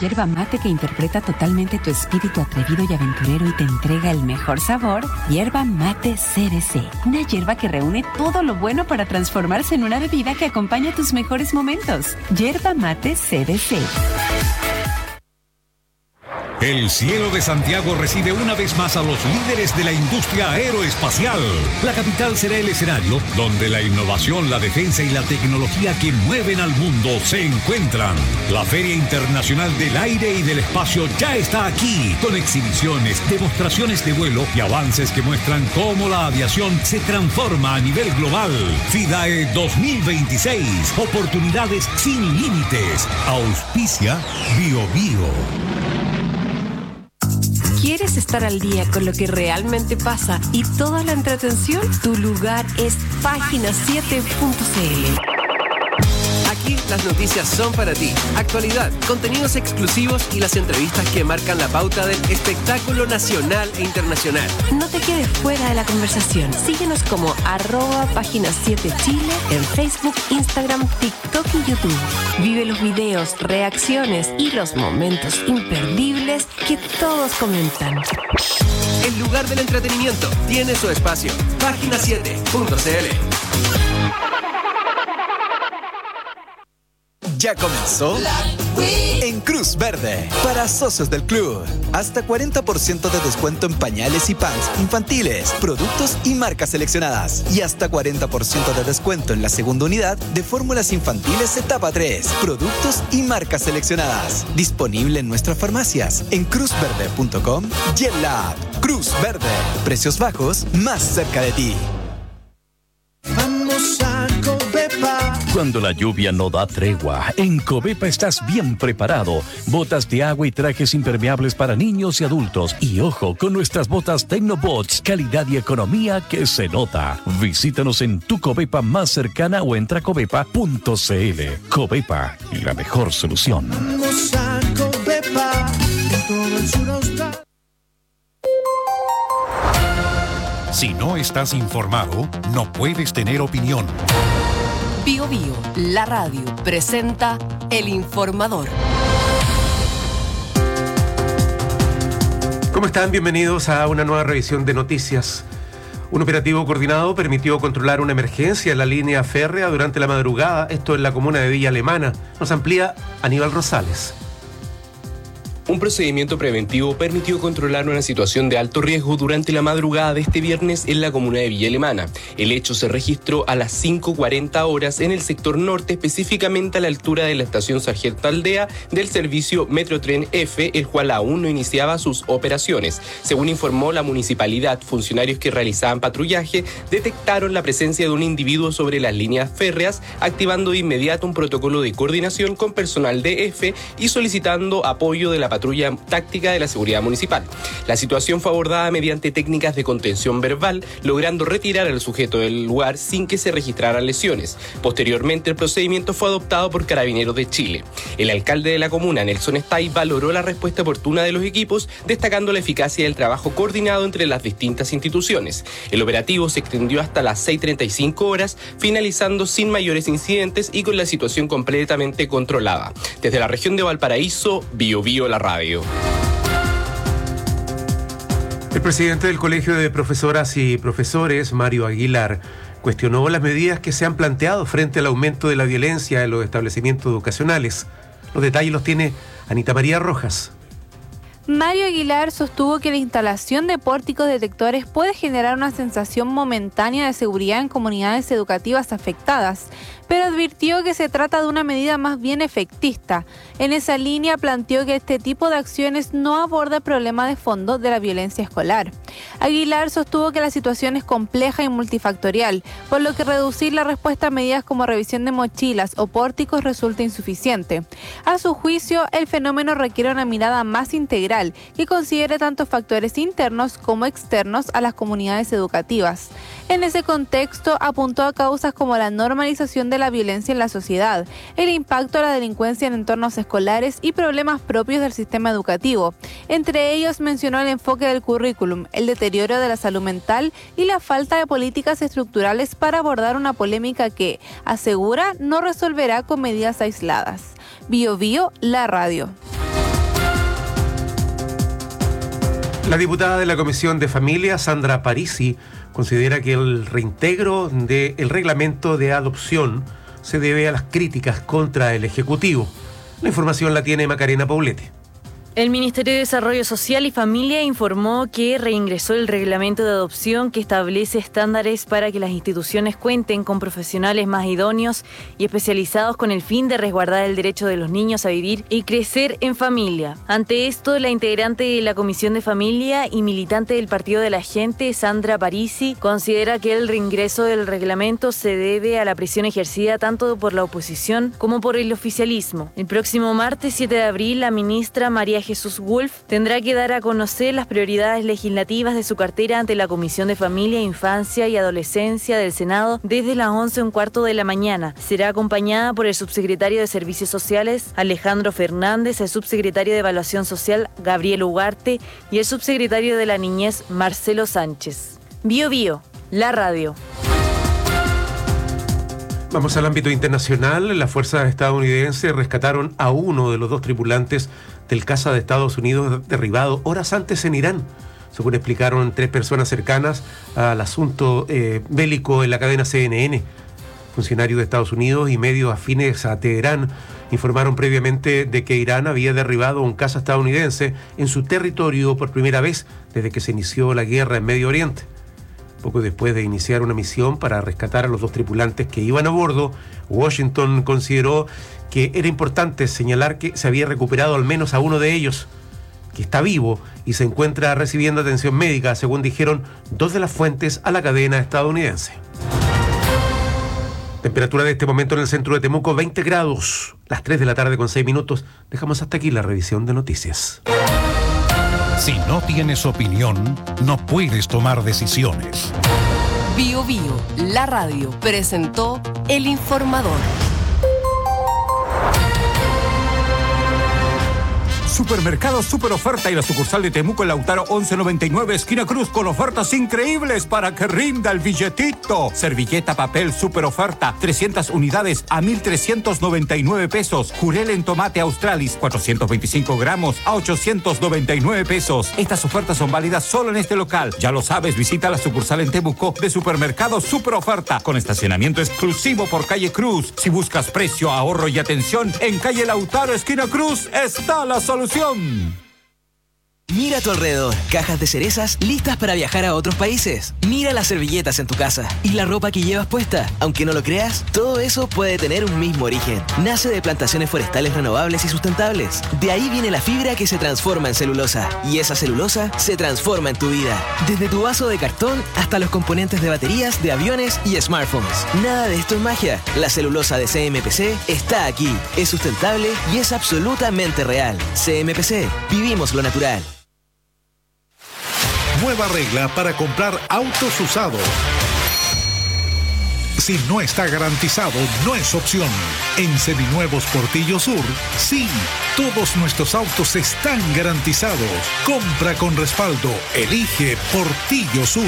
yerba mate que interpreta totalmente tu espíritu atrevido y aventurero y te entrega el mejor sabor, Yerba Mate CBC. Una yerba que reúne todo lo bueno para transformarse en una bebida que acompaña tus mejores momentos. Yerba Mate CBC. El cielo de Santiago recibe una vez más a los líderes de la industria aeroespacial. La capital será el escenario donde la innovación, la defensa y la tecnología que mueven al mundo se encuentran. La Feria Internacional del Aire y del Espacio ya está aquí, con exhibiciones, demostraciones de vuelo y avances que muestran cómo la aviación se transforma a nivel global. FIDAE 2026, oportunidades sin límites. Auspicia BioBio. ¿Quieres estar al día con lo que realmente pasa y toda la entretención? Tu lugar es página7.cl. Aquí las noticias son para ti. Actualidad, contenidos exclusivos y las entrevistas que marcan la pauta del espectáculo nacional e internacional. No te quedes fuera de la conversación. Síguenos como @página7chile en Facebook, Instagram, TikTok y YouTube. Vive los videos, reacciones y los momentos imperdibles que todos comentan. El lugar del entretenimiento tiene su espacio. Página7.cl. Ya comenzó en Cruz Verde para socios del club. Hasta 40% de descuento en pañales y pants infantiles, productos y marcas seleccionadas. Y hasta 40% de descuento en la segunda unidad de fórmulas infantiles etapa 3, productos y marcas seleccionadas. Disponible en nuestras farmacias, en cruzverde.com y en la app Cruz Verde. Precios bajos más cerca de ti. Vamos a Covepa. Cuando la lluvia no da tregua, en Covepa estás bien preparado. Botas de agua y trajes impermeables para niños y adultos. Y ojo, con nuestras botas Tecnobots, calidad y economía que se nota. Visítanos en tu Covepa más cercana o entra a covepa.cl. Covepa, la mejor solución. Vamos a Covepa. En todo el sur austral. Si no estás informado, no puedes tener opinión. BioBio, la radio, presenta El Informador. ¿Cómo están? Bienvenidos a una nueva revisión de noticias. Un operativo coordinado permitió controlar una emergencia en la línea férrea durante la madrugada, esto en la comuna de Villa Alemana. Nos amplía Aníbal Rosales. Un procedimiento preventivo permitió controlar una situación de alto riesgo durante la madrugada de este viernes en la comuna de Villa Alemana. El hecho se registró a las 5:40 horas en el sector norte, específicamente a la altura de la estación Sargento Aldea del servicio Metrotren F, el cual aún no iniciaba sus operaciones. Según informó la municipalidad, funcionarios que realizaban patrullaje detectaron la presencia de un individuo sobre las líneas férreas, activando de inmediato un protocolo de coordinación con personal de F y solicitando apoyo de la patrulla táctica de la seguridad municipal. La situación fue abordada mediante técnicas de contención verbal, logrando retirar al sujeto del lugar sin que se registraran lesiones. Posteriormente, el procedimiento fue adoptado por Carabineros de Chile. El alcalde de la comuna, Nelson Stay, valoró la respuesta oportuna de los equipos, destacando la eficacia del trabajo coordinado entre las distintas instituciones. El operativo se extendió hasta las 6:35 horas, finalizando sin mayores incidentes y con la situación completamente controlada. Desde la región de Valparaíso, BioBio la radio. El presidente del Colegio de Profesoras y Profesores, Mario Aguilar, cuestionó las medidas que se han planteado frente al aumento de la violencia en los establecimientos educacionales. Los detalles los tiene Anita María Rojas. Mario Aguilar sostuvo que la instalación de pórticos detectores puede generar una sensación momentánea de seguridad en comunidades educativas afectadas, pero advirtió que se trata de una medida más bien efectista. En esa línea planteó que este tipo de acciones no aborda el problema de fondo de la violencia escolar. Aguilar sostuvo que la situación es compleja y multifactorial, por lo que reducir la respuesta a medidas como revisión de mochilas o pórticos resulta insuficiente. A su juicio, el fenómeno requiere una mirada más integral que considere tanto factores internos como externos a las comunidades educativas. En ese contexto, apuntó a causas como la normalización de la violencia en la sociedad, el impacto de la delincuencia en entornos escolares y problemas propios del sistema educativo. Entre ellos mencionó el enfoque del currículum, el deterioro de la salud mental y la falta de políticas estructurales para abordar una polémica que, asegura, no resolverá con medidas aisladas. BioBio, la radio. La diputada de la Comisión de Familia, Sandra Parisi, considera que el reintegro del reglamento de adopción se debe a las críticas contra el Ejecutivo. La información la tiene Macarena Poblete. El Ministerio de Desarrollo Social y Familia informó que reingresó el reglamento de adopción que establece estándares para que las instituciones cuenten con profesionales más idóneos y especializados con el fin de resguardar el derecho de los niños a vivir y crecer en familia. Ante esto, la integrante de la Comisión de Familia y militante del Partido de la Gente, Sandra Parisi, considera que el reingreso del reglamento se debe a la presión ejercida tanto por la oposición como por el oficialismo. El próximo martes 7 de abril, la ministra María Jesús Wolf tendrá que dar a conocer las prioridades legislativas de su cartera ante la Comisión de Familia, Infancia y Adolescencia del Senado desde las 11:15 de la mañana. Será acompañada por el subsecretario de Servicios Sociales, Alejandro Fernández, el subsecretario de Evaluación Social, Gabriel Ugarte, y el subsecretario de la Niñez, Marcelo Sánchez. Bio Bio, la radio. Vamos al ámbito internacional. Las fuerzas estadounidenses rescataron a uno de los 2 tripulantes del caza de Estados Unidos derribado horas antes en Irán, según explicaron 3 personas cercanas al asunto bélico en la cadena CNN. Funcionarios de Estados Unidos y medios afines a Teherán informaron previamente de que Irán había derribado un caza estadounidense en su territorio por primera vez desde que se inició la guerra en Medio Oriente. Poco después de iniciar una misión para rescatar a los 2 tripulantes que iban a bordo, Washington consideró que era importante señalar que se había recuperado al menos a uno de ellos, que está vivo y se encuentra recibiendo atención médica, según dijeron 2 de las fuentes a la cadena estadounidense. Temperatura de este momento en el centro de Temuco, 20 grados, las 3 de la tarde con 6 minutos. Dejamos hasta aquí la revisión de noticias. Si no tienes opinión, no puedes tomar decisiones. Bio Bio, la radio, presentó El Informador. Supermercado Super Oferta y la sucursal de Temuco en Lautaro 1199, esquina Cruz, con ofertas increíbles para que rinda el billetito. Servilleta papel Super Oferta, 300 unidades a 1,399 pesos. Jurel en tomate Australis, 425 gramos a 899 pesos. Estas ofertas son válidas solo en este local. Ya lo sabes, visita la sucursal en Temuco de Supermercado Super Oferta, con estacionamiento exclusivo por calle Cruz. Si buscas precio, ahorro y atención, en calle Lautaro, esquina Cruz, está la solución. Mira a tu alrededor, cajas de cerezas listas para viajar a otros países. Mira las servilletas en tu casa y la ropa que llevas puesta. Aunque no lo creas, todo eso puede tener un mismo origen. Nace de plantaciones forestales renovables y sustentables. De ahí viene la fibra que se transforma en celulosa. Y esa celulosa se transforma en tu vida. Desde tu vaso de cartón hasta los componentes de baterías, de aviones y smartphones. Nada de esto es magia. La celulosa de CMPC está aquí. Es sustentable y es absolutamente real. CMPC, vivimos lo natural. Nueva regla para comprar autos usados. Si no está garantizado, no es opción. En Seminuevos Portillo Sur, sí, todos nuestros autos están garantizados. Compra con respaldo. Elige Portillo Sur.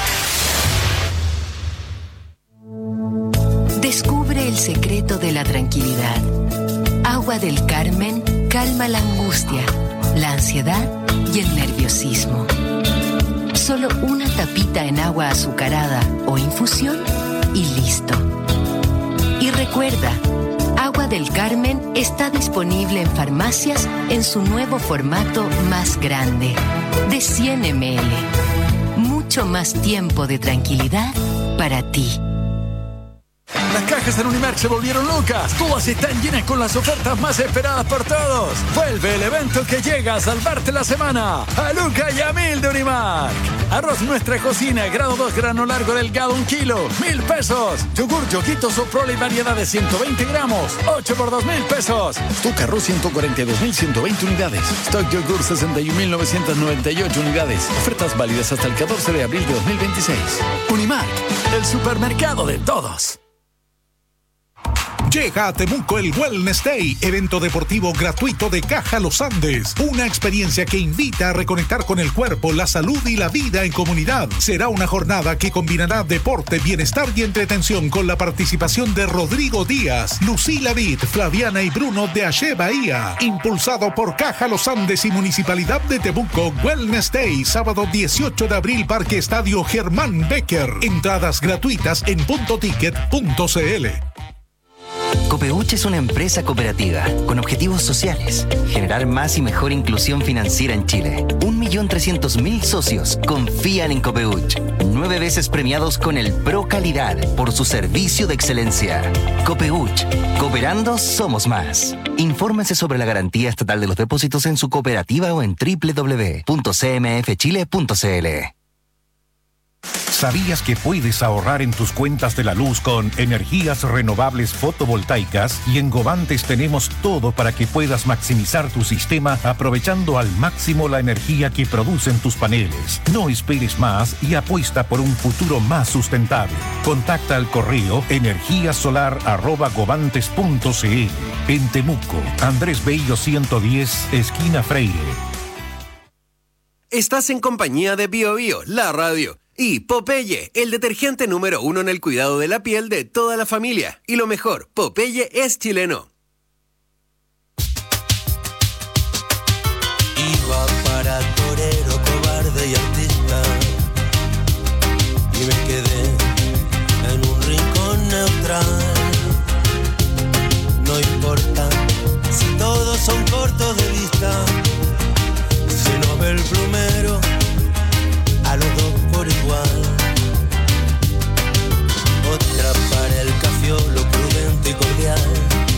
Descubre el secreto de la tranquilidad. Agua del Carmen calma la angustia, la ansiedad y el nerviosismo. Solo una tapita en agua azucarada o infusión y listo. Y recuerda, Agua del Carmen está disponible en farmacias en su nuevo formato más grande, de 100 ml. Mucho más tiempo de tranquilidad para ti. Las cajas en Unimark se volvieron locas. Todas están llenas con las ofertas más esperadas por todos. Vuelve el evento que llega a salvarte la semana. A Luca y a 1000 de Unimark. Arroz Nuestra Cocina, grado 2, grano largo delgado, 1 kilo, 1,000 pesos. Yogur Yoguito Soprole y variedad de 120 gramos, 8 por 2,000 pesos. Stock arroz 142,120 unidades. Stock yogur 61,998 unidades. Ofertas válidas hasta el 14 de abril de 2026. Unimark, el supermercado de todos. Llega a Temuco el Wellness Day, evento deportivo gratuito de Caja Los Andes. Una experiencia que invita a reconectar con el cuerpo, la salud y la vida en comunidad. Será una jornada que combinará deporte, bienestar y entretención con la participación de Rodrigo Díaz, Lucila Vid, Flaviana y Bruno de Ache Bahía. Impulsado por Caja Los Andes y Municipalidad de Temuco, Wellness Day, sábado 18 de abril, Parque Estadio Germán Becker. Entradas gratuitas en puntoticket.cl. Copeuch es una empresa cooperativa con objetivos sociales, generar más y mejor inclusión financiera en Chile. 1.300.000 socios confían en Copeuch. 9 veces premiados con el Pro Calidad por su servicio de excelencia. Copeuch, cooperando somos más. Infórmese sobre la garantía estatal de los depósitos en su cooperativa o en www.cmfchile.cl. ¿Sabías que puedes ahorrar en tus cuentas de la luz con energías renovables fotovoltaicas? Y en Govantes tenemos todo para que puedas maximizar tu sistema aprovechando al máximo la energía que producen tus paneles. No esperes más y apuesta por un futuro más sustentable. Contacta al correo energiasolar@govantes.cl. En Temuco, Andrés Bello 110, esquina Freire. Estás en compañía de Bio Bio, la radio. Y Popeye, el detergente número 1 en el cuidado de la piel de toda la familia. Y lo mejor, Popeye es chileno. Iba para torero, cobarde y artista, y me quedé en un rincón neutral. No importa si todos son cortos de vista, si no ve el plumero a los dos por igual. Otra para el cafiolo, prudente y cordial.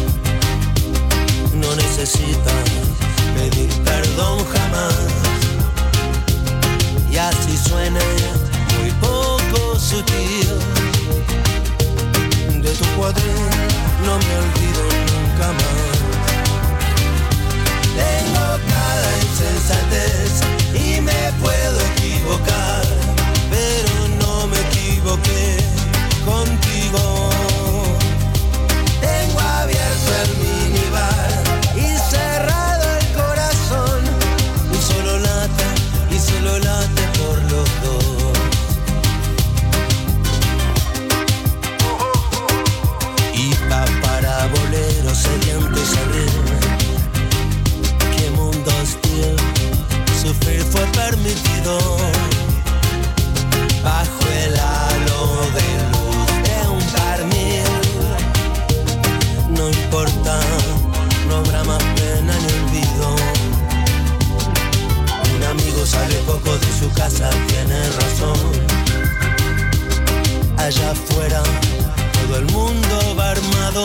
No necesita pedir perdón jamás. Y así suena muy poco sutil. De tu cuadril no me olvido nunca más. Tengo cada insensatez y me puedo equivocar, pero no me equivoqué contigo. Tengo abierto el minibar y cerrado el corazón, y solo late por los dos. Y va para boleros sedientos abrir. Qué mundo hostil, sufrir fue permitido. Bajo el halo de luz de un barnil. No importa, no habrá más pena ni olvido. Un amigo sale poco de su casa, tiene razón. Allá afuera todo el mundo va armado.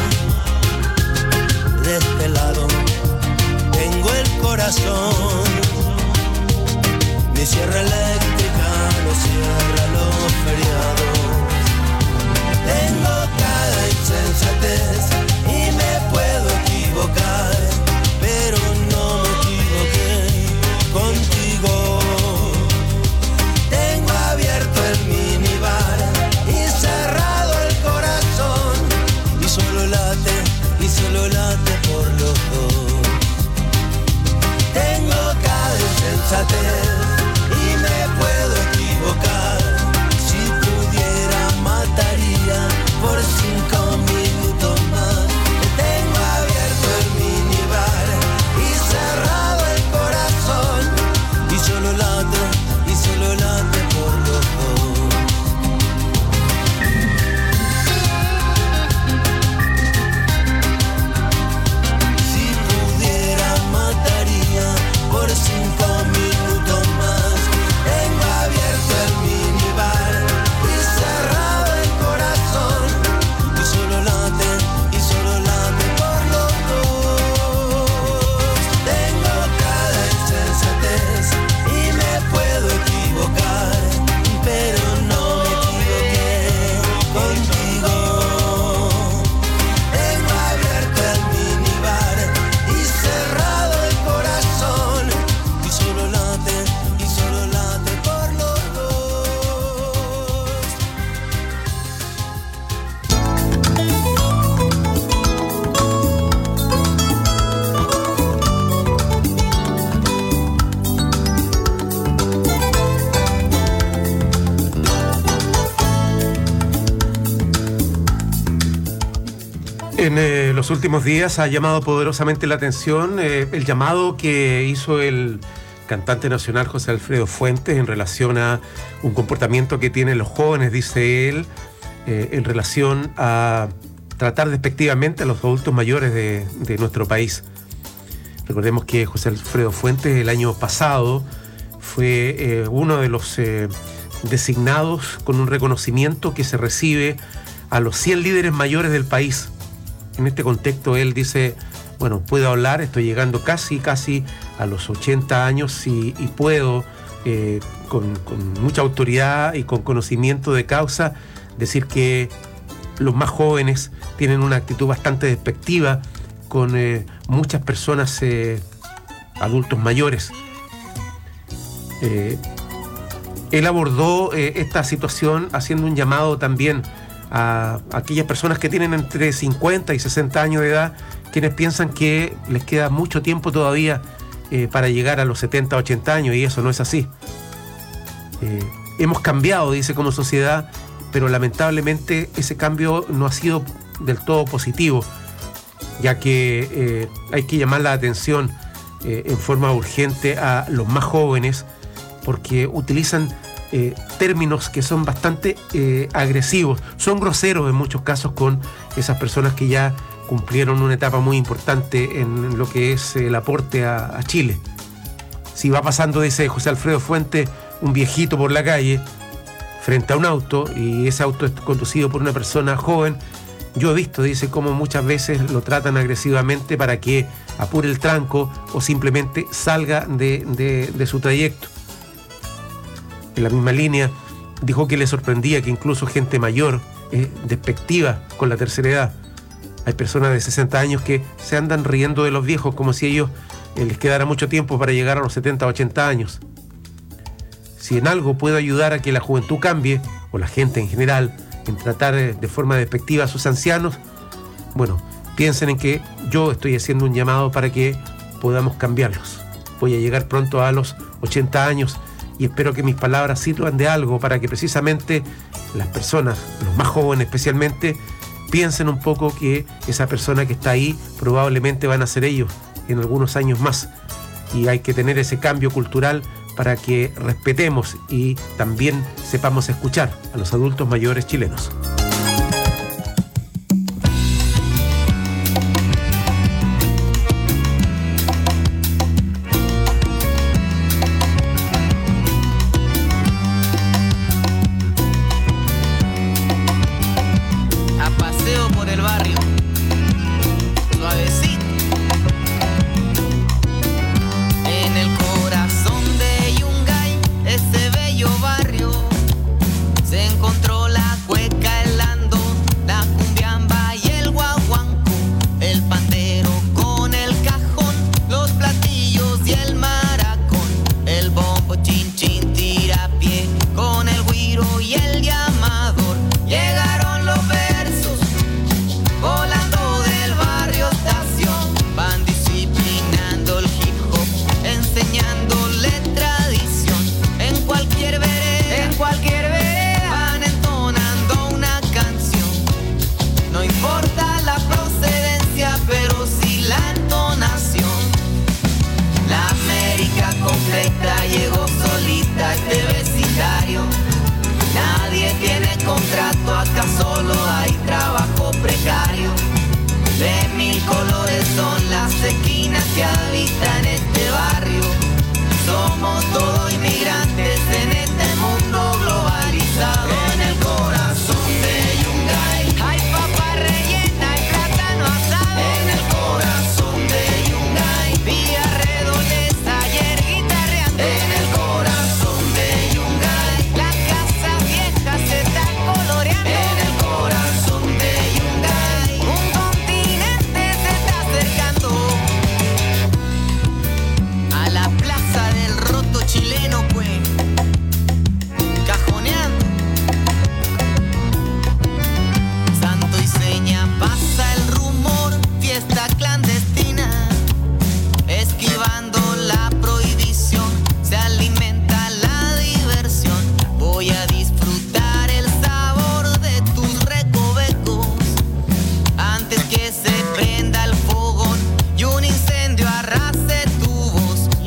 De este lado tengo el corazón. Mi sierra eléctrica no cierra los feriados. Tengo cada insensatez y me puedo equivocar, pero no me equivoqué contigo. Tengo abierto el minibar y cerrado el corazón, y solo late por los dos. Tengo cada insensatez y me puedo equivocar. Si pudiera mataría por 5 minutos más. Tengo abierto el minibar y cerrado el corazón, y solo late por los dos. Si pudiera mataría por 5 minutos. los últimos días ha llamado poderosamente la atención el llamado que hizo el cantante nacional José Alfredo Fuentes en relación a un comportamiento que tienen los jóvenes, dice él, en relación a tratar despectivamente a los adultos mayores de nuestro país. Recordemos que José Alfredo Fuentes el año pasado fue uno de los designados con un reconocimiento que se recibe a los 100 líderes mayores del país. En este contexto él dice, bueno, puedo hablar, estoy llegando casi a los 80 años y puedo con mucha autoridad y con conocimiento de causa decir que los más jóvenes tienen una actitud bastante despectiva con muchas personas adultos mayores. Él abordó esta situación haciendo un llamado también a aquellas personas que tienen entre 50 y 60 años de edad, quienes piensan que les queda mucho tiempo todavía para llegar a los 70, 80 años, y eso no es así. Hemos cambiado, dice, como sociedad, pero lamentablemente ese cambio no ha sido del todo positivo, ya que hay que llamar la atención en forma urgente a los más jóvenes, porque utilizan términos que son bastante agresivos, son groseros en muchos casos con esas personas que ya cumplieron una etapa muy importante en lo que es el aporte a Chile. Si va pasando, dice José Alfredo Fuentes, un viejito por la calle frente a un auto y ese auto es conducido por una persona joven, yo he visto, dice, cómo muchas veces lo tratan agresivamente para que apure el tranco o simplemente salga de su trayecto. En la misma línea, dijo que le sorprendía que incluso gente mayor es despectiva con la tercera edad. Hay personas de 60 años que se andan riendo de los viejos como si ellos les quedara mucho tiempo para llegar a los 70, 80 años. Si en algo puedo ayudar a que la juventud cambie, o la gente en general, en tratar de forma despectiva a sus ancianos, bueno, piensen en que yo estoy haciendo un llamado para que podamos cambiarlos. Voy a llegar pronto a los 80 años y espero que mis palabras sirvan de algo para que precisamente las personas, los más jóvenes especialmente, piensen un poco que esa persona que está ahí probablemente van a ser ellos en algunos años más. Y hay que tener ese cambio cultural para que respetemos y también sepamos escuchar a los adultos mayores chilenos.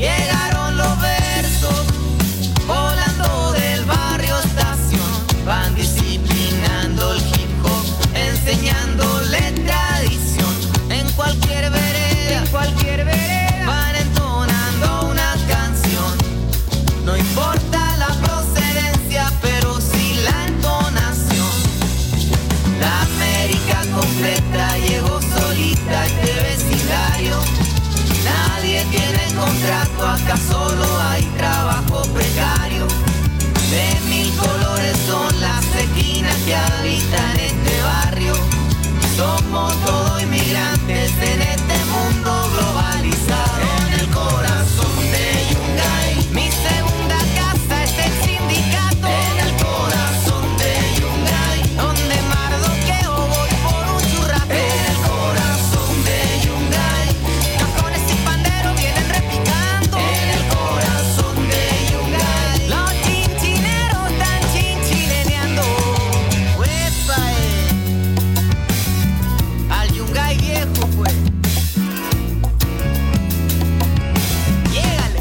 Llegaron los versos volando del barrio Estación, van disciplinando el hip hop, enseñándole tradición. En cualquier vereda, van entonando una canción. No importa la procedencia, pero sí la entonación. La América completa llegó solita a este vecindario. Nadie tiene contrato, acá solo hay trabajo precario. De mil colores son las esquinas que habitan este barrio. Somos todos inmigrantes en este mundo globalizado. En el corazón de Yungay, mi segunda casa es el sindicato. En el corazón de Yungay, donde mardoqueo voy por un churrato. En el corazón de Yungay, cajones y panderos vienen repicando. En el corazón de Yungay, los chinchineros están chinchineando. ¡Uepa! Al Yungay viejo pues. Llégale.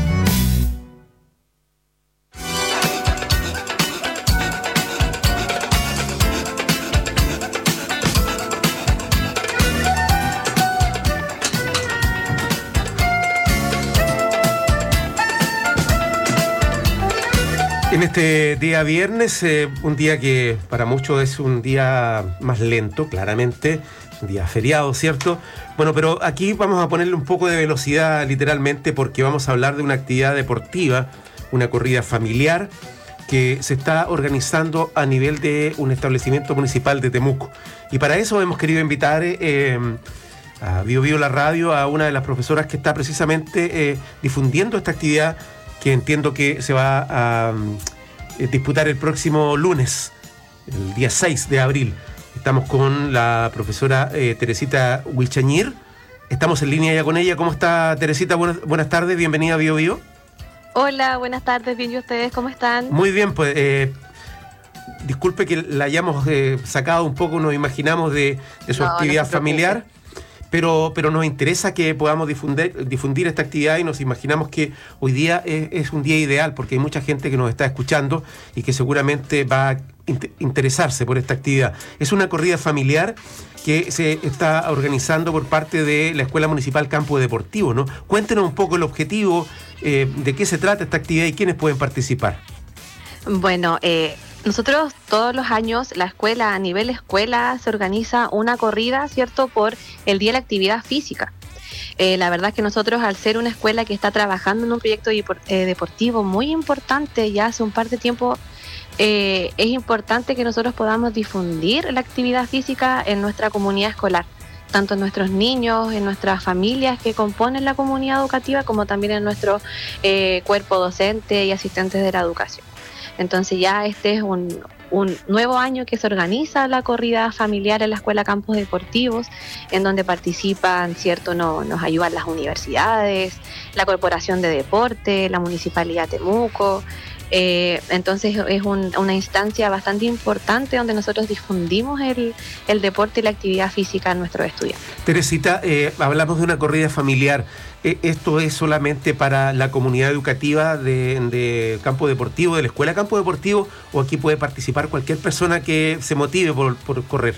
En este día viernes, un día que para muchos es un día más lento, claramente, un día feriado, ¿cierto? Bueno, pero aquí vamos a ponerle un poco de velocidad, literalmente, porque vamos a hablar de una actividad deportiva, una corrida familiar, que se está organizando a nivel de un establecimiento municipal de Temuco. Y para eso hemos querido invitar a Bio Bio la radio, a una de las profesoras que está precisamente difundiendo esta actividad, que entiendo que se va a disputar el próximo lunes, el día 6 de abril. Estamos con la profesora Teresita Wilchañir. Estamos en línea ya con ella. ¿Cómo está, Teresita? Buenas tardes, bienvenida a Bio Bio. Hola, buenas tardes, bien, ¿y ustedes cómo están? Muy bien, pues disculpe que la hayamos sacado un poco, nos imaginamos de su actividad familiar. Pero nos interesa que podamos difundir esta actividad y nos imaginamos que hoy día es un día ideal porque hay mucha gente que nos está escuchando y que seguramente va a interesarse por esta actividad. Es una corrida familiar que se está organizando por parte de la Escuela Municipal Campo Deportivo, ¿no? Cuéntenos un poco el objetivo, de qué se trata esta actividad y quiénes pueden participar. Bueno, nosotros todos los años, la escuela, a nivel escuela, se organiza una corrida, ¿cierto?, por el Día de la Actividad Física. La verdad es que nosotros, al ser una escuela que está trabajando en un proyecto deportivo muy importante ya hace un par de tiempo, es importante que nosotros podamos difundir la actividad física en nuestra comunidad escolar, tanto en nuestros niños, en nuestras familias que componen la comunidad educativa, como también en nuestro cuerpo docente y asistentes de la educación. Entonces ya este es un nuevo año que se organiza la corrida familiar en la Escuela Campos Deportivos, en donde participan, ¿cierto? Nos ayudan las universidades, la Corporación de Deporte, la Municipalidad de Temuco. Entonces es una instancia bastante importante donde nosotros difundimos el deporte y la actividad física a nuestros estudiantes. Teresita, hablamos de una corrida familiar. ¿Esto es solamente para la comunidad educativa de Campo Deportivo, de la Escuela Campo Deportivo, o aquí puede participar cualquier persona que se motive por correr?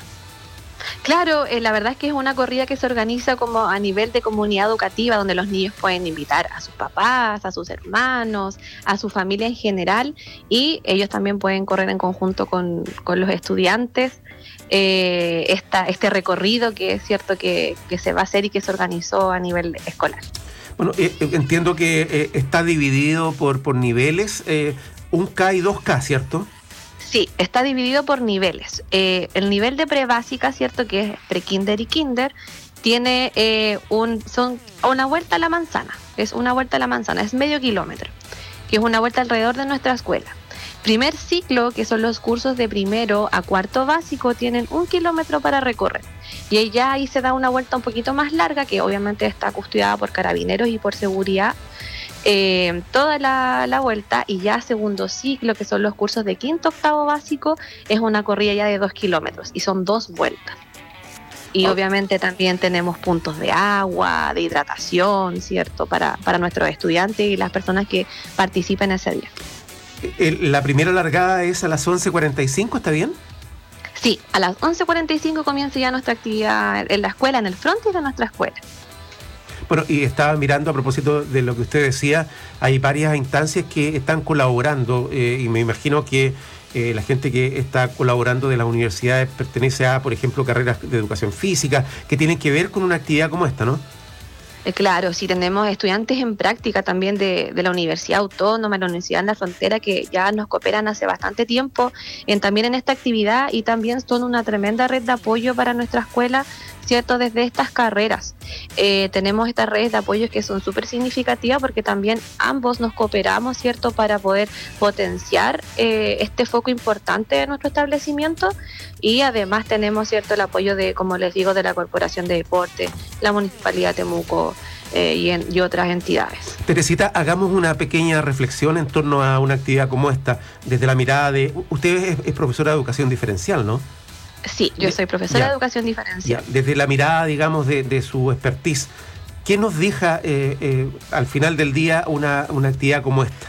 Claro, la verdad es que es una corrida que se organiza como a nivel de comunidad educativa, donde los niños pueden invitar a sus papás, a sus hermanos, a su familia en general, y ellos también pueden correr en conjunto con los estudiantes este recorrido que es cierto que se va a hacer y que se organizó a nivel escolar. Bueno, entiendo que está dividido por niveles, 1K y 2K, ¿cierto? Sí, está dividido por niveles. El nivel de prebásica, ¿cierto?, que es pre-kinder y kinder, tiene son una vuelta a la manzana. Es una vuelta a la manzana, es medio kilómetro, que es una vuelta alrededor de nuestra escuela. Primer ciclo, que son los cursos de primero a cuarto básico, tienen 1 kilómetro para recorrer. Y ya ahí se da una vuelta un poquito más larga, que obviamente está custodiada por carabineros y por seguridad, toda la vuelta. Y ya segundo ciclo, que son los cursos de quinto octavo básico, es una corrida ya de 2 kilómetros y son 2 vueltas. Y obviamente también tenemos puntos de agua, de hidratación, ¿cierto? Para nuestros estudiantes y las personas que participen ese día. La primera largada es a las 11:45, ¿está bien? Sí, a las 11:45 comienza ya nuestra actividad en la escuela, en el frontis de nuestra escuela. Bueno, y estaba mirando a propósito de lo que usted decía, hay varias instancias que están colaborando y me imagino que la gente que está colaborando de las universidades pertenece a, por ejemplo, carreras de educación física que tienen que ver con una actividad como esta, ¿no? Claro, sí, tenemos estudiantes en práctica también de la Universidad Autónoma, la Universidad en la Frontera, que ya nos cooperan hace bastante tiempo también en esta actividad, y también son una tremenda red de apoyo para nuestra escuela, ¿cierto? Desde estas carreras. Tenemos estas redes de apoyo que son súper significativas porque también ambos nos cooperamos, ¿cierto? Para poder potenciar este foco importante de nuestro establecimiento, y además tenemos, ¿cierto?, el apoyo de, como les digo, de la Corporación de Deporte, la Municipalidad de Temuco y otras entidades. Teresita, hagamos una pequeña reflexión en torno a una actividad como esta, desde la mirada de... Usted es profesora de educación diferencial, ¿no? Sí, yo soy profesora de educación diferencial. Desde la mirada, digamos, de su expertise, ¿qué nos deja al final del día una actividad como esta?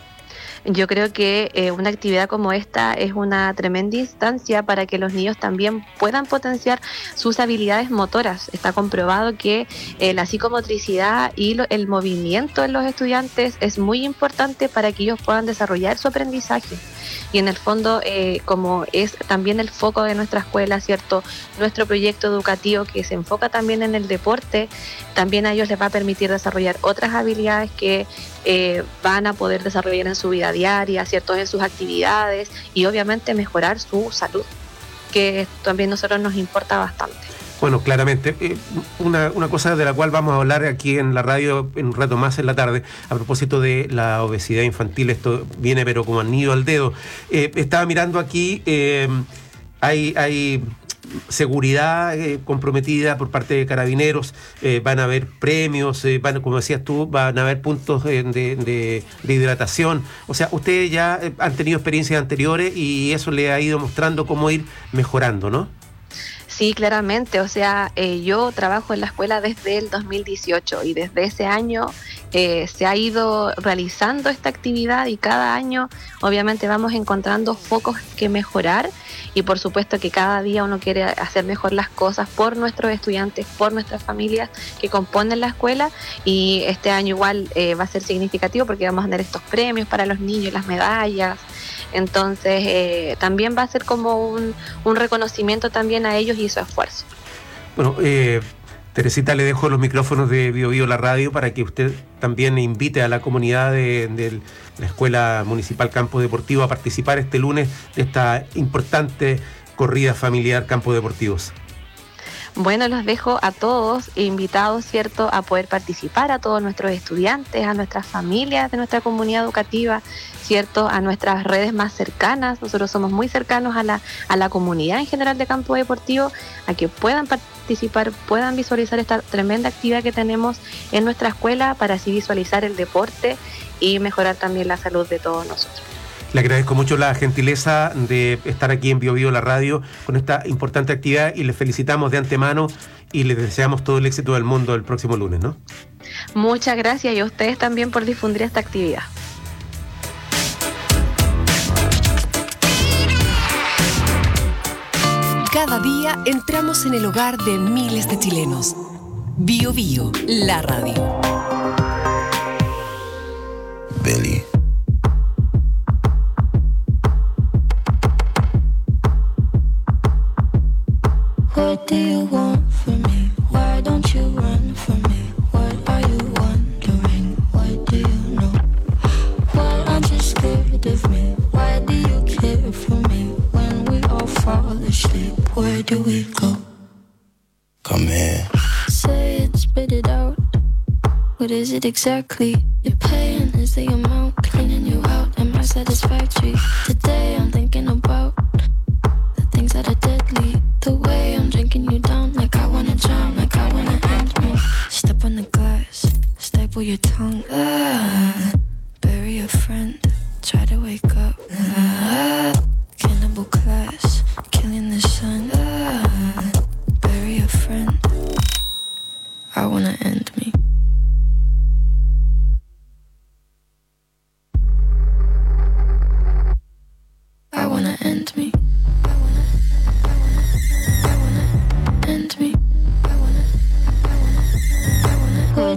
Yo creo que una actividad como esta es una tremenda instancia para que los niños también puedan potenciar sus habilidades motoras. Está comprobado que la psicomotricidad y el movimiento en los estudiantes es muy importante para que ellos puedan desarrollar su aprendizaje. Y en el fondo, como es también el foco de nuestra escuela, ¿cierto?, nuestro proyecto educativo que se enfoca también en el deporte, también a ellos les va a permitir desarrollar otras habilidades que van a poder desarrollar en su vida diaria, ¿cierto?, en sus actividades, y obviamente mejorar su salud, que también a nosotros nos importa bastante. Bueno, claramente, una cosa de la cual vamos a hablar aquí en la radio en un rato más en la tarde, a propósito de la obesidad infantil, esto viene pero como anillo al dedo. Estaba mirando aquí, hay seguridad comprometida por parte de Carabineros, van a haber premios, como decías tú, van a haber puntos de hidratación. O sea, ustedes ya han tenido experiencias anteriores y eso le ha ido mostrando cómo ir mejorando, ¿no? Sí, claramente. O sea, yo trabajo en la escuela desde el 2018 y desde ese año se ha ido realizando esta actividad, y cada año obviamente vamos encontrando focos que mejorar, y por supuesto que cada día uno quiere hacer mejor las cosas por nuestros estudiantes, por nuestras familias que componen la escuela, y este año igual va a ser significativo porque vamos a tener estos premios para los niños, las medallas. Entonces también va a ser como un reconocimiento también a ellos y su esfuerzo. Bueno, Teresita, le dejo los micrófonos de Bio Bio la radio para que usted también invite a la comunidad de la Escuela Municipal Campo Deportivo a participar este lunes de esta importante corrida familiar Campos Deportivos. Bueno, los dejo a todos invitados, ¿cierto?, a poder participar, a todos nuestros estudiantes, a nuestras familias de nuestra comunidad educativa, ¿cierto?, a nuestras redes más cercanas. Nosotros somos muy cercanos a la comunidad en general de Campo Deportivo, a que puedan participar, puedan visualizar esta tremenda actividad que tenemos en nuestra escuela, para así visualizar el deporte y mejorar también la salud de todos nosotros. Le agradezco mucho la gentileza de estar aquí en Bio Bio la radio con esta importante actividad, y le felicitamos de antemano y les deseamos todo el éxito del mundo el próximo lunes, ¿no? Muchas gracias, y a ustedes también por difundir esta actividad. Cada día entramos en el hogar de miles de chilenos. Bio Bio, la radio. Billy. What do you want from me? Why don't you run from me? What are you wondering? What do you know? Why aren't you scared of me? Why do you care for me? When we all fall asleep, where do we go? Come here. Say it, spit it out. What is it exactly? Your pain is the amount cleaning you out. Am I satisfactory? Today I'm thinking about the things that are deadly. The way I'm drinking you down, like I wanna drown, like I wanna end me. Step on the glass, staple your tongue. Bury a friend, try to wake up. Cannibal class, killing the sun. Bury a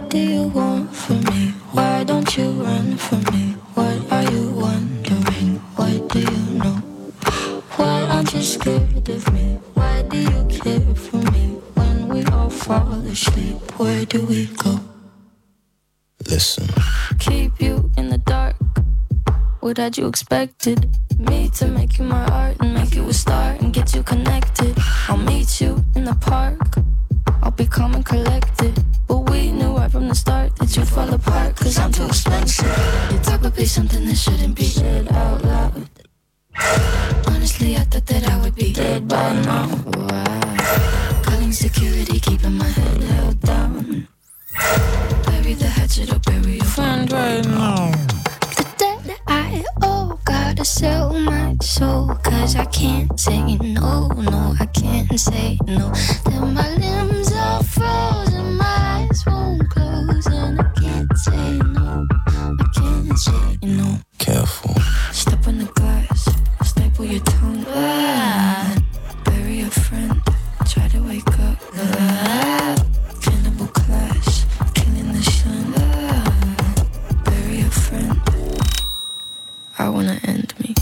What do you want from me? Why don't you run from me? What are you wondering? What do you know? Why aren't you scared of me? Why do you care for me? When we all fall asleep, where do we go? Listen. Keep you in the dark. What had you expected? Me to make you my art and make you a star and get you connected. I'll meet you in the park. I'll be calm and collected. But we knew right from the start that you'd fall apart, cause I'm too expensive. Your talk would be something that shouldn't be said out loud. Honestly, I thought that I would be dead by now. Wow. Calling security, keeping my head held down. Bury the hatchet or bury your friend right now. The debt I owe, gotta sell my soul, cause I can't say no, no, I can't say no. Then my limbs are frozen, my eyes won't close, and I can't say no, I can't say no. Careful. Step on the glass, staple your tongue. Bury a friend, try to wake up. Cannibal clash, killing the sun. Bury a friend. I wanna end me.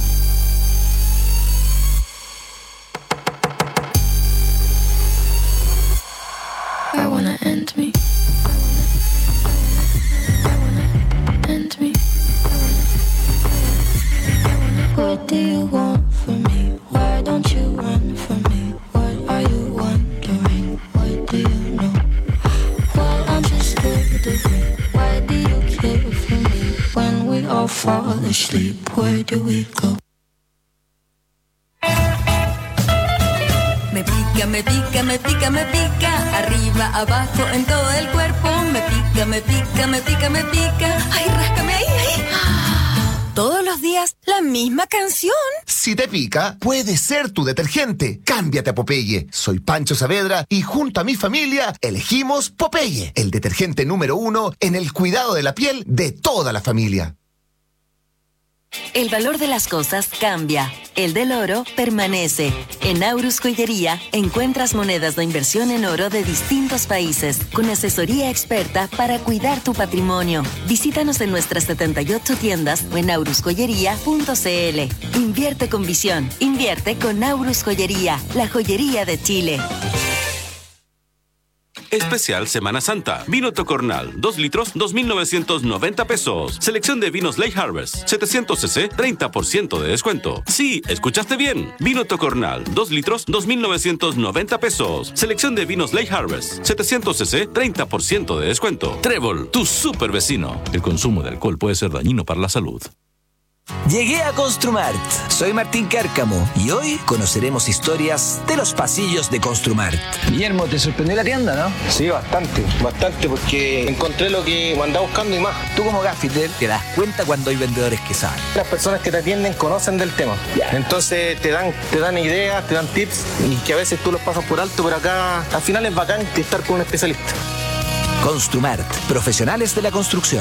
I wanna end me. I wanna end me. What do you want from me? Why don't you run from me? What are you wondering? What do you know? Why aren't you scared of me? Why do you care for me? When we all fall asleep, where do we go? Me pica, me pica, me pica, me pica. Arriba, abajo, en todo el cuerpo. Me pica, me pica, me pica, me pica. Ay, ráscame ahí, ahí. Todos los días, la misma canción. Si te pica, puede ser tu detergente. Cámbiate a Popeye. Soy Pancho Saavedra y junto a mi familia elegimos Popeye, el detergente número 1 en el cuidado de la piel de toda la familia. El valor de las cosas cambia. El del oro permanece. En Aurus Joyería encuentras monedas de inversión en oro de distintos países, con asesoría experta para cuidar tu patrimonio. Visítanos en nuestras 78 tiendas o en aurusjoyería.cl. Invierte con visión. Invierte con Aurus Joyería, la joyería de Chile. Especial Semana Santa. Vino Tocornal, 2 litros, 2.990 pesos. Selección de vinos Lake Harvest, 700 cc, 30% de descuento. Sí, escuchaste bien. Vino Tocornal, 2 litros, 2.990 pesos. Selección de vinos Lake Harvest, 700 cc, 30% de descuento. Trébol, tu super vecino. El consumo de alcohol puede ser dañino para la salud. Llegué a Construmart. Soy Martín Cárcamo y hoy conoceremos historias de los pasillos de Construmart. Guillermo, ¿te sorprendió la tienda, no? Sí, bastante, porque encontré lo que andaba buscando y más. Tú como gaffiter te das cuenta cuando hay vendedores que saben. Las personas que te atienden conocen del tema. Entonces te dan ideas, te dan tips y que a veces tú los pasas por alto, pero acá al final es bacán estar con un especialista. Construmart, profesionales de la construcción.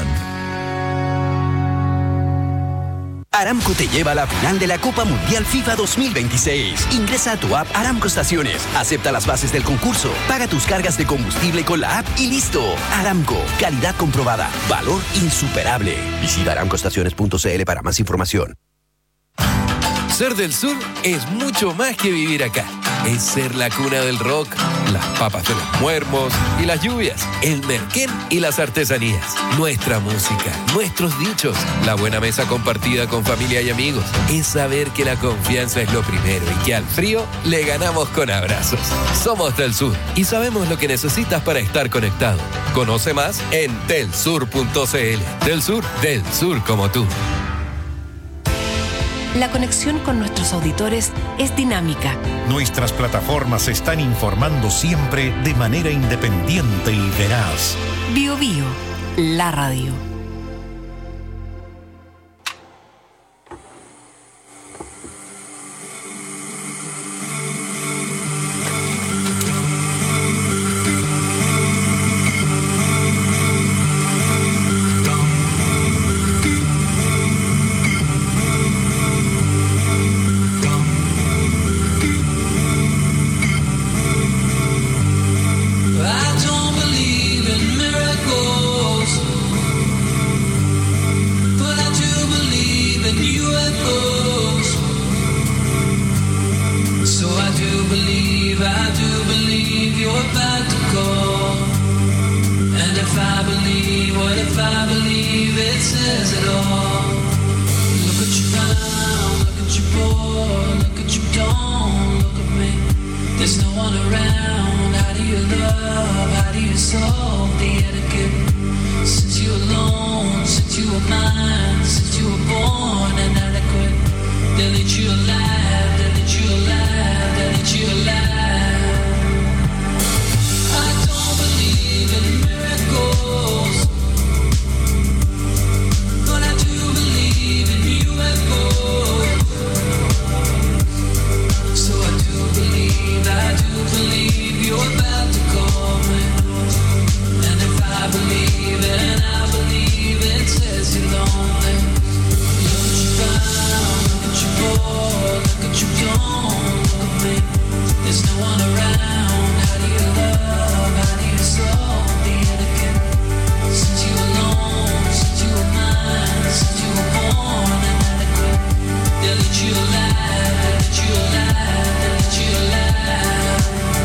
Aramco te lleva a la final de la Copa Mundial FIFA 2026. Ingresa a tu app Aramco Estaciones, acepta las bases del concurso, paga tus cargas de combustible con la app y listo. Aramco, calidad comprobada, valor insuperable. Visita aramcoestaciones.cl para más información. Ser del sur es mucho más que vivir acá. Es ser la cuna del rock, las papas de los muermos y las lluvias, el merquén y las artesanías, nuestra música, nuestros dichos, la buena mesa compartida con familia y amigos. Es saber que la confianza es lo primero y que al frío le ganamos con abrazos. Somos del sur y sabemos lo que necesitas para estar conectado. Conoce más en telsur.cl. Del sur como tú. La conexión con nuestros auditores es dinámica. Nuestras plataformas están informando siempre de manera independiente y veraz. Bio Bio, la radio. I don't believe in miracles. UFOs. So I do believe you're about to call. And if I believe, what if I believe it says it all? Look at you now, look at you poor, look at you don't, look at me. There's no one around, how do you love, how do you solve the etiquette? Since you're alone, since you were mine, since you were born inadequate, they'll eat you alive, they'll eat you alive, they'll eat you alive. I don't believe in miracles, but I do believe in UFOs. So I do believe you're about to call me. And if I believe it, and I believe it says you're lonely. Look at you bound, look at you poor, look at you don't, look at me. There's no one around, how do you love, how do you solve the etiquette? Since you were alone, since you were mine, since you were born inadequate, they'll eat you alive, they'll eat you alive, they'll eat you alive.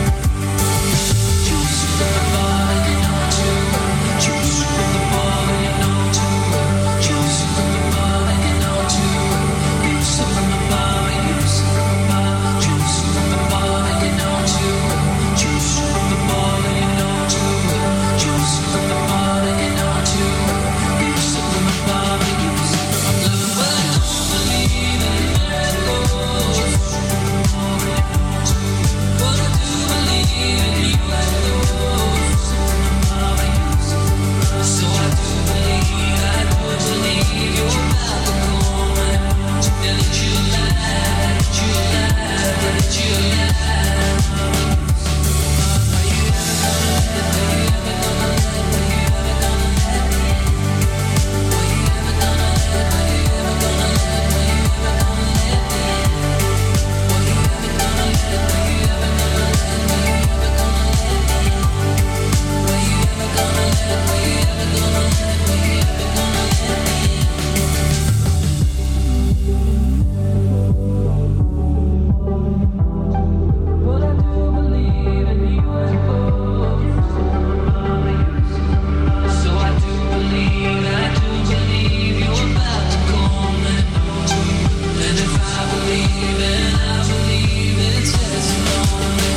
Juice from the bottle, you know too. Juice from the bottle, you know too. Juice from the bottle, you know too. Juice from the bottle, juice from the bottle. Juice from the bottle, you know too. Juice from the bottle, you know too. Juice from the bottle, you know too. Juice from the bottle, juice from the bottle. But I don't believe in miracles, but I do believe in UFOs. So I do believe you're about to call me. They'll eat you alive, eat you alive, they'll eat you alive. Are you ever gonna let me? Are you ever gonna let me? Are you ever gonna let me? Are you ever gonna let me? Are you ever gonna let me? Are you ever gonna let me? Are you ever gonna let me? Are you ever gonna let me? Are you ever gonna let me? Are you ever gonna let me? Are you ever gonna let me? Are you ever gonna let me? But I do believe in UFOs. So I do believe you're about to call me. And if I believe it, I believe it says you're lonely.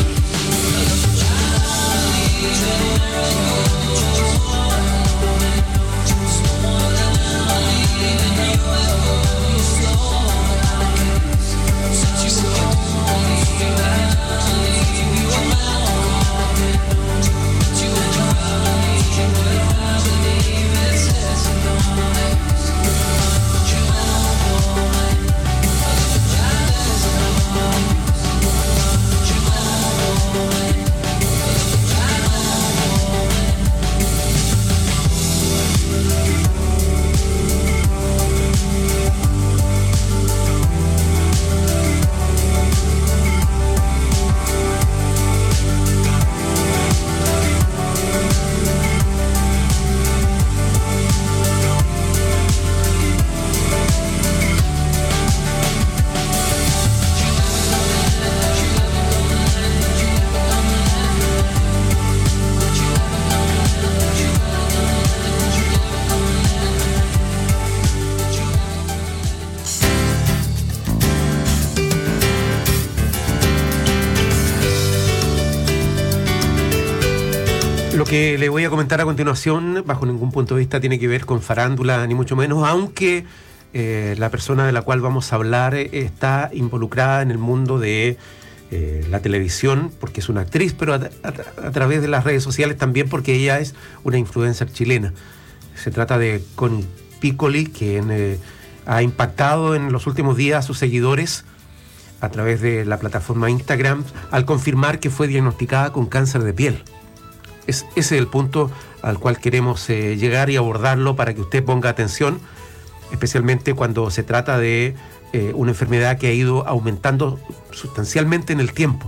Lo que le voy a comentar a continuación, bajo ningún punto de vista tiene que ver con farándula, ni mucho menos, aunque la persona de la cual vamos a hablar está involucrada en el mundo de la televisión, porque es una actriz, pero a través de las redes sociales también, porque ella es una influencer chilena. Se trata de Connie Piccoli, quien ha impactado en los últimos días a sus seguidores a través de la plataforma Instagram, al confirmar que fue diagnosticada con cáncer de piel. Ese es el punto al cual queremos llegar y abordarlo para que usted ponga atención, especialmente cuando se trata de una enfermedad que ha ido aumentando sustancialmente en el tiempo.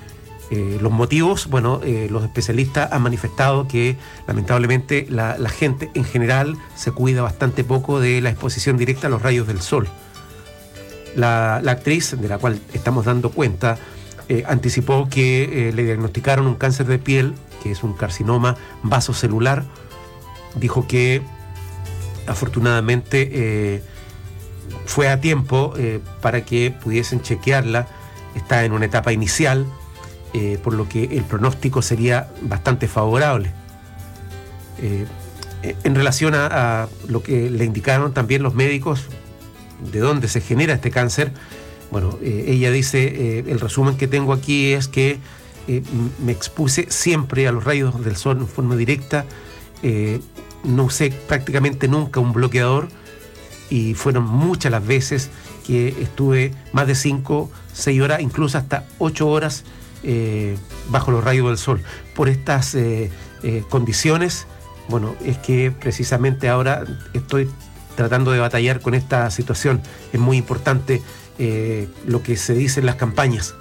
Los motivos, bueno, los especialistas han manifestado que lamentablemente la gente en general se cuida bastante poco de la exposición directa a los rayos del sol. La actriz, de la cual estamos dando cuenta, anticipó que le diagnosticaron un cáncer de piel, que es un carcinoma vasocelular. Dijo que afortunadamente fue a tiempo para que pudiesen chequearla. Está en una etapa inicial, por lo que el pronóstico sería bastante favorable. En relación a lo que le indicaron también los médicos, de dónde se genera este cáncer, bueno, ella dice, el resumen que tengo aquí es que me expuse siempre a los rayos del sol en forma directa, no usé prácticamente nunca un bloqueador y fueron muchas las veces que estuve más de 5, 6 horas, incluso hasta 8 horas bajo los rayos del sol. Por estas condiciones, bueno, es que precisamente ahora estoy tratando de batallar con esta situación. Es muy importante lo que se dice en las campañas.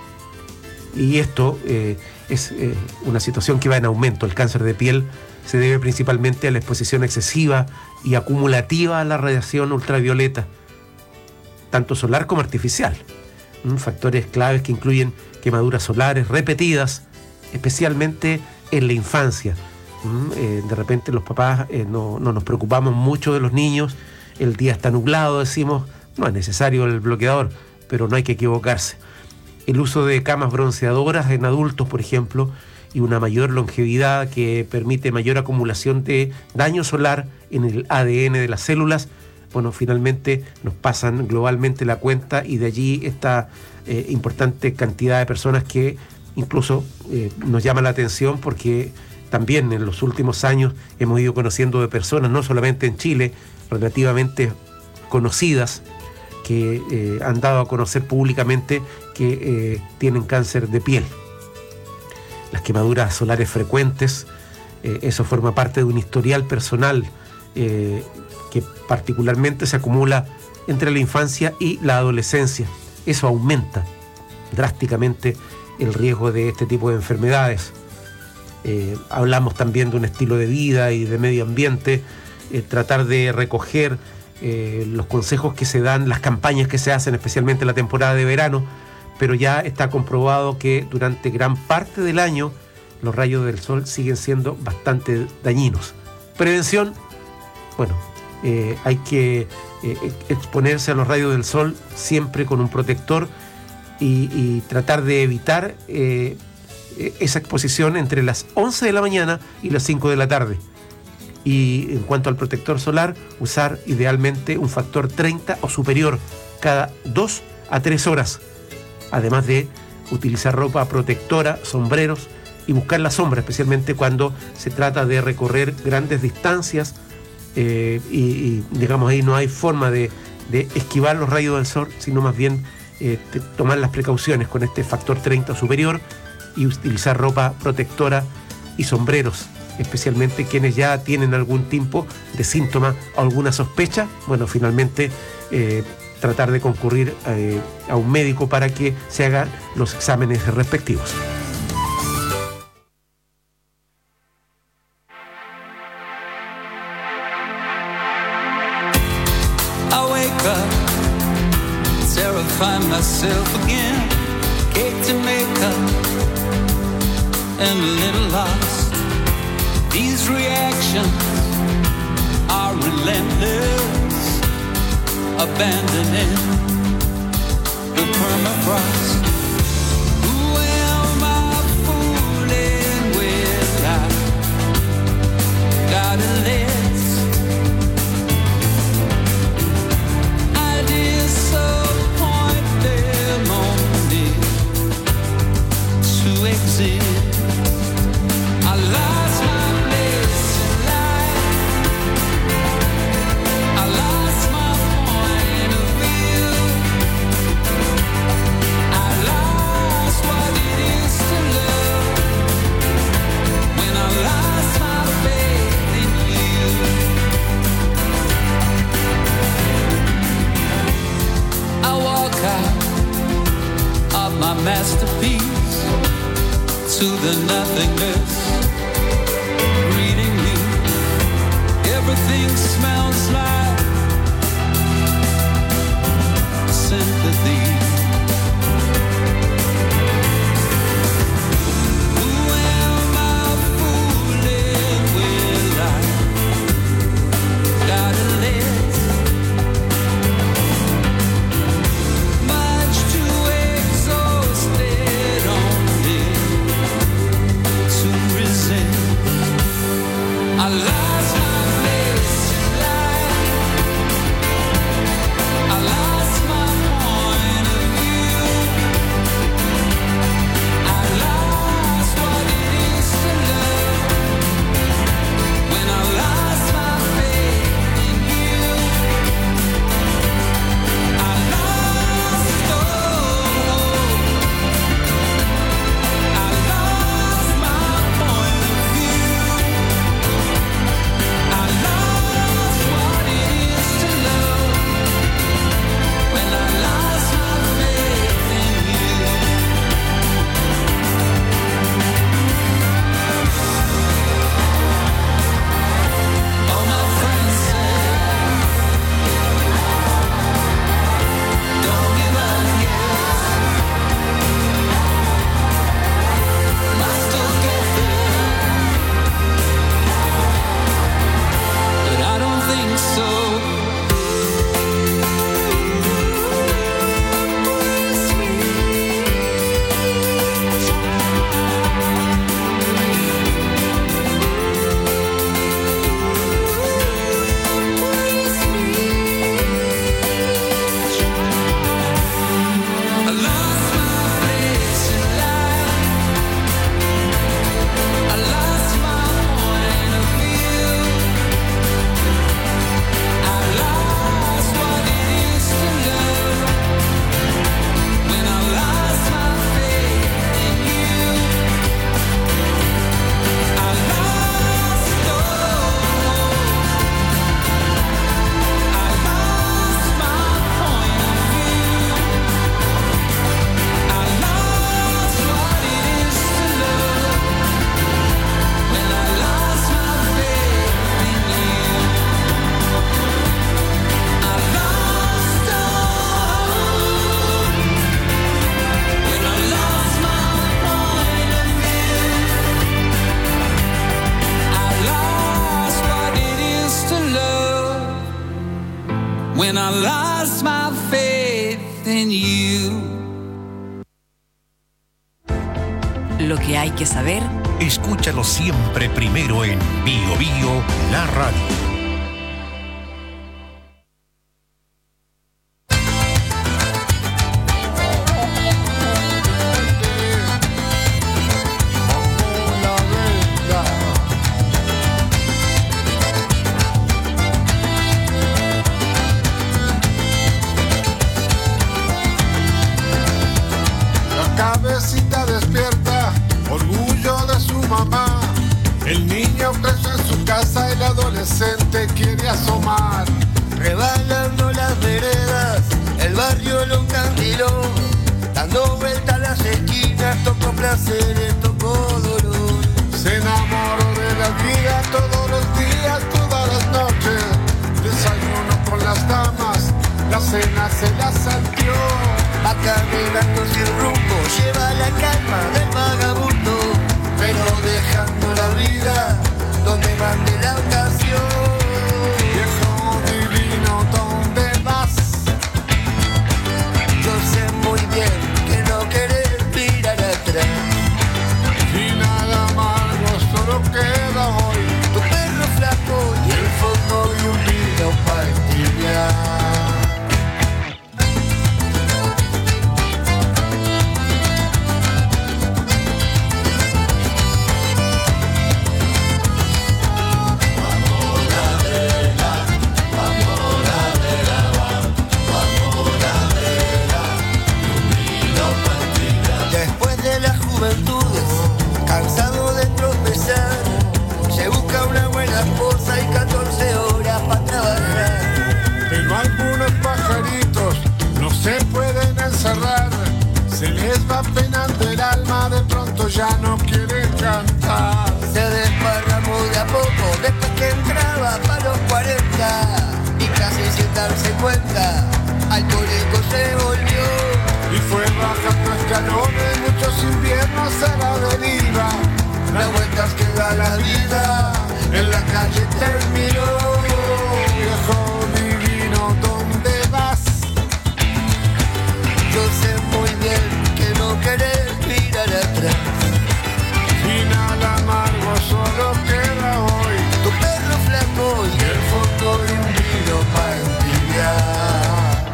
Y esto es una situación que va en aumento. El cáncer de piel se debe principalmente a la exposición excesiva y acumulativa a la radiación ultravioleta, tanto solar como artificial. Factores claves que incluyen quemaduras solares repetidas, especialmente en la infancia. De repente los papás no nos preocupamos mucho de los niños, el día está nublado, decimos, no es necesario el bloqueador, pero no hay que equivocarse. El uso de camas bronceadoras en adultos, por ejemplo, y una mayor longevidad que permite mayor acumulación de daño solar en el ADN de las células, bueno, finalmente nos pasan globalmente la cuenta, y de allí esta importante cantidad de personas que incluso nos llama la atención, porque también en los últimos años hemos ido conociendo de personas, no solamente en Chile, relativamente conocidas, que han dado a conocer públicamente que tienen cáncer de piel. Las quemaduras solares frecuentes, eso forma parte de un historial personal que particularmente se acumula entre la infancia y la adolescencia. Eso aumenta drásticamente el riesgo de este tipo de enfermedades. Hablamos también de un estilo de vida y de medio ambiente, tratar de recoger los consejos que se dan, las campañas que se hacen, especialmente en la temporada de verano, pero ya está comprobado que durante gran parte del año los rayos del sol siguen siendo bastante dañinos. Prevención, bueno, hay que exponerse a los rayos del sol siempre con un protector y tratar de evitar esa exposición entre las 11 de la mañana y las 5 de la tarde. Y en cuanto al protector solar, usar idealmente un factor 30 o superior cada 2 a 3 horas. Además de utilizar ropa protectora, sombreros y buscar la sombra, especialmente cuando se trata de recorrer grandes distancias y digamos ahí no hay forma de esquivar los rayos del sol, sino más bien tomar las precauciones con este factor 30 o superior y utilizar ropa protectora y sombreros, especialmente quienes ya tienen algún tipo de síntoma o alguna sospecha. Bueno, finalmente tratar de concurrir a un médico para que se hagan los exámenes respectivos. I wake up, terrify myself again, cake to make up, and a little lost. These reactions are relentless, abandoning the permafrost. Who am I fooling with? I gotta let I disappoint them only to exist. I lost my place in life. I lost my point of view. I lost what it is to love when I lost my faith in you. I walk out of my masterpiece to the nothingness, greeting you. Everything smells like sin. when I lost my faith in you. Lo que hay que saber. Escúchalo siempre primero en Bio Bio, la radio. Cabecita despierta, orgullo de su mamá. El niño preso en su casa, el adolescente quiere asomar. Rebalando las veredas, el barrio lo encandiló. Dando vueltas a las esquinas, tocó placeres, tocó dolor. Se enamoró de la vida todos los días, todas las noches. Desayuno con las damas, la cena se la salteó. Va caminando sin rumbo, lleva la calma del vagabundo, pero dejando la vida donde mande la ocasión. Viejo divino, ¿dónde vas? Yo sé muy bien que no querés mirar atrás. Y nada amargo, solo queda hoy tu perro flaco y el fondo de un vino para entibiar. Cansado de tropezar, se busca una buena esposa y 14 horas para trabajar. Pero algunos pajaritos no se pueden encerrar, se les va penando el alma, de pronto ya no quieren cantar. Se desparramó de a poco después que entraba para los 40 y casi sin darse cuenta, alcohólico se volvió. Y fue bajando escalones, muchos inviernos a la deriva. Las vueltas que da la vida, en la calle terminó. Viejo divino, ¿dónde vas? Yo sé muy bien que no querés mirar atrás. Final amargo, solo queda hoy tu perro flaco y el fondo de un vino para entibiar.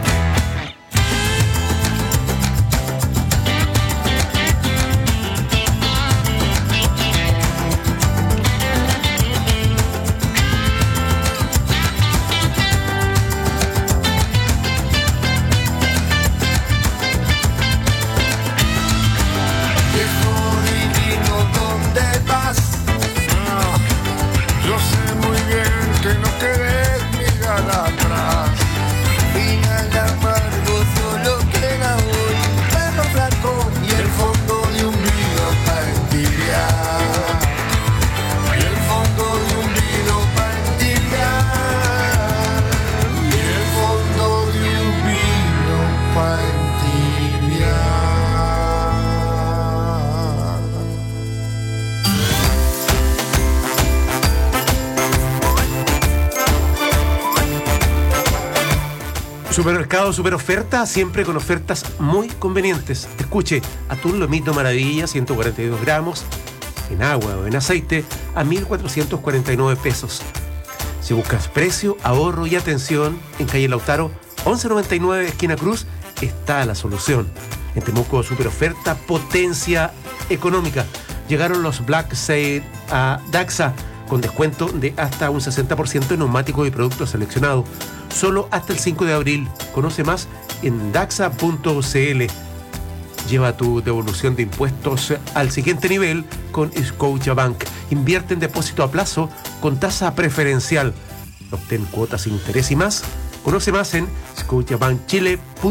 Supermercado Super Oferta, siempre con ofertas muy convenientes. Escuche, atún lomito maravilla, 142 gramos, en agua o en aceite, a 1.449 pesos. Si buscas precio, ahorro y atención, en calle Lautaro, 1199, esquina Cruz, está la solución. En Temuco Super Oferta, potencia económica. Llegaron los Black Sale a Daxa, con descuento de hasta un 60% en neumáticos y productos seleccionados. Solo hasta el 5 de abril. Conoce más en daxa.cl. Lleva tu devolución de impuestos al siguiente nivel con Scotiabank. Invierte en depósito a plazo con tasa preferencial. Obtén cuotas sin interés y más. Conoce más en scotiabankchile.cl.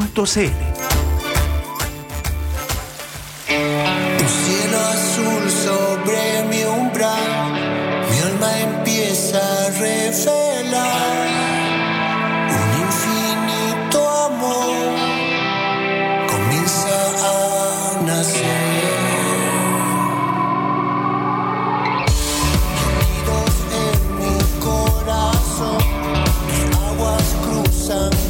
Un cielo azul sobre mi umbral, mi alma empieza a revelar un infinito amor, comienza a nacer. Latidos en mi corazón, mis aguas cruzan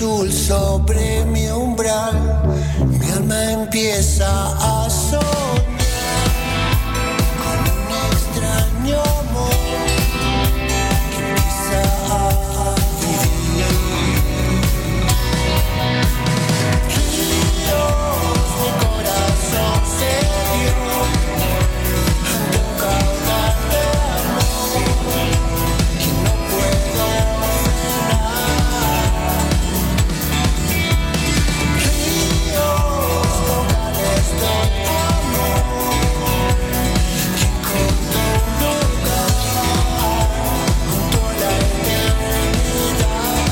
azul sobre mi umbral, mi alma empieza a soñar con un extraño amor que empieza a vivir. Ríos, mi corazón se dio ante un caudal de amor que no puedo frenar. Ríos, caudales de amor que encontró un lugar junto a la eternidad.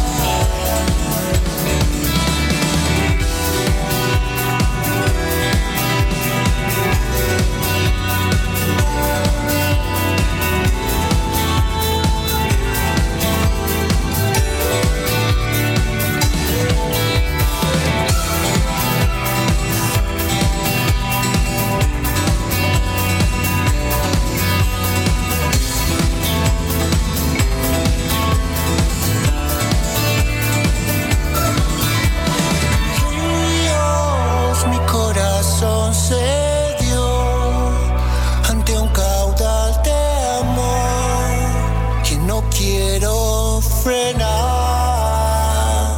Ríos, mi corazón se dio ante un caudal de amor que no quiero frenar.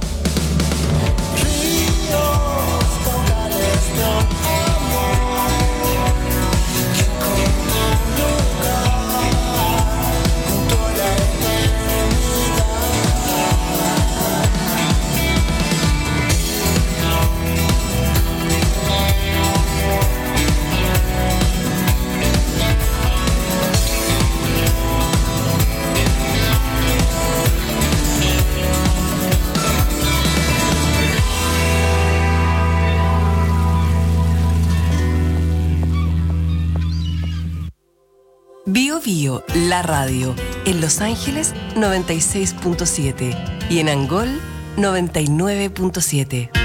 Ríos, caudales de amor que encontró un lugar junto a la eternidad. Bio Bio, la radio. En Los Ángeles, 96.7. Y en Angol, 99.7.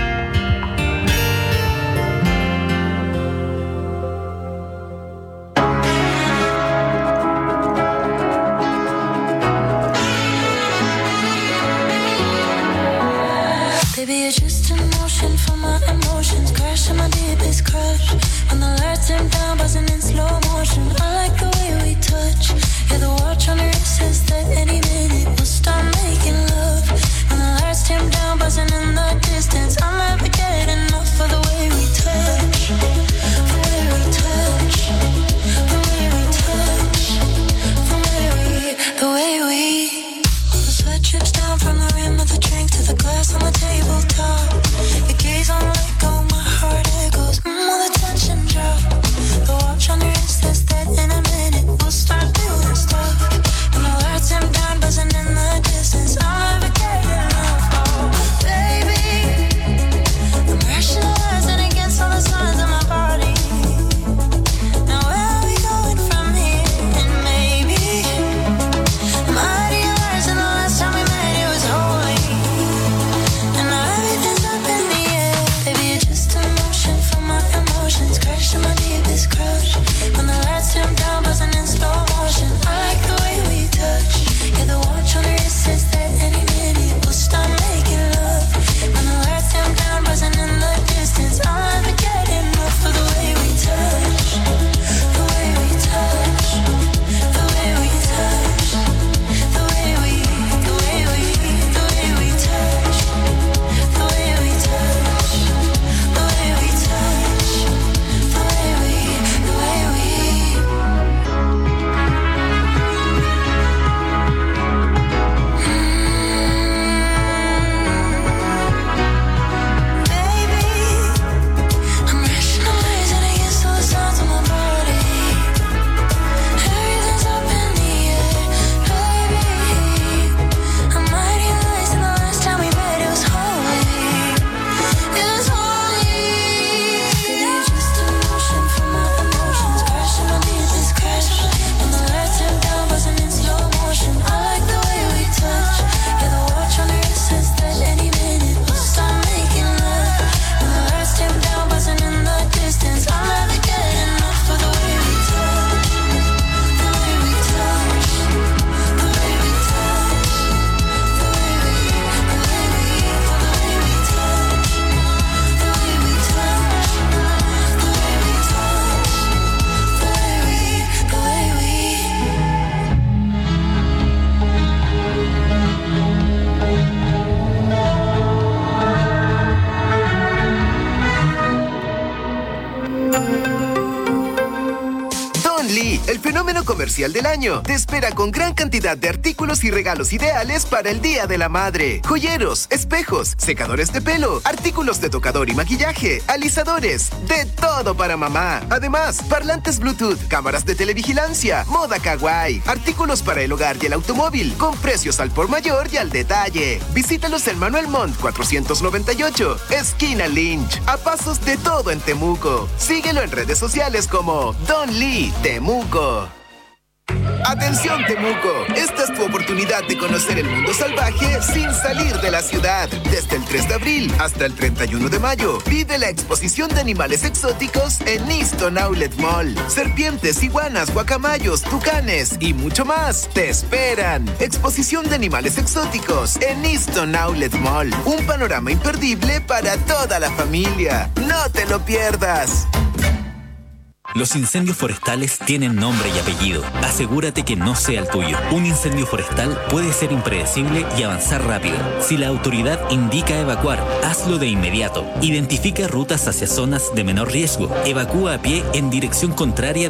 Baby, you're just in motion for my emotions. Crashing my deepest crush. When the lights dim down, buzzing in slow motion. I like the way we touch. Yeah, the watch on your wrist says that any minute we'll start making love. When the lights dim down, buzzing in the distance. I'll never get enough of the way we touch. The way we touch. The way we touch. The way we. The sweat drips down from the rim of the drink to the glass on the tabletop. Your gaze on let go, my heart echoes. Will the tension drop? The watch on your wrist says that in a minute we'll start doing stuff. And the lights dim down, but centro comercial del año te espera con gran cantidad de artículos y regalos ideales para el Día de la Madre. Joyeros, espejos, secadores de pelo, artículos de tocador y maquillaje, alisadores, de todo para mamá. Además, parlantes Bluetooth, cámaras de televigilancia, moda kawaii, artículos para el hogar y el automóvil, con precios al por mayor y al detalle. Visítalos en Manuel Montt 498, esquina Lynch, a pasos de todo en Temuco. Síguelo en redes sociales como Don Lee Temuco. Atención Temuco, esta es tu oportunidad de conocer el mundo salvaje sin salir de la ciudad. Desde el 3 de abril hasta el 31 de mayo, vive la exposición de animales exóticos en Easton Outlet Mall. Serpientes, iguanas, guacamayos, tucanes y mucho más te esperan. Exposición de animales exóticos en Easton Outlet Mall. Un panorama imperdible para toda la familia. No te lo pierdas. Los incendios forestales tienen nombre y apellido. Asegúrate que no sea el tuyo. Un incendio forestal puede ser impredecible y avanzar rápido. Si la autoridad indica evacuar, hazlo de inmediato. Identifica rutas hacia zonas de menor riesgo. Evacúa a pie en dirección contraria